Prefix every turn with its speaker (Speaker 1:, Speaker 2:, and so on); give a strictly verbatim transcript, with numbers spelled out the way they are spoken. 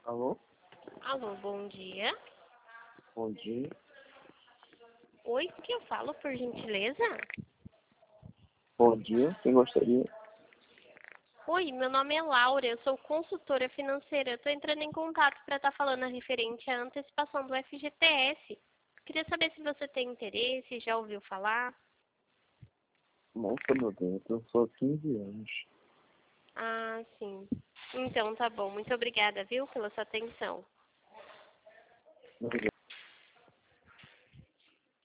Speaker 1: Alô?
Speaker 2: Alô, bom dia.
Speaker 1: Bom dia.
Speaker 2: Oi, o que eu falo, por gentileza?
Speaker 1: Bom dia. Quem gostaria?
Speaker 2: Oi, meu nome é Laura, eu sou consultora financeira. Eu estou entrando em contato para estar falando a referente à antecipação do F G T S. Queria saber se você tem interesse, já ouviu falar.
Speaker 1: Nossa, meu Deus, eu sou quinze anos.
Speaker 2: Ah, sim. Então, tá bom. Muito obrigada, viu, pela sua atenção.
Speaker 1: Obrigado.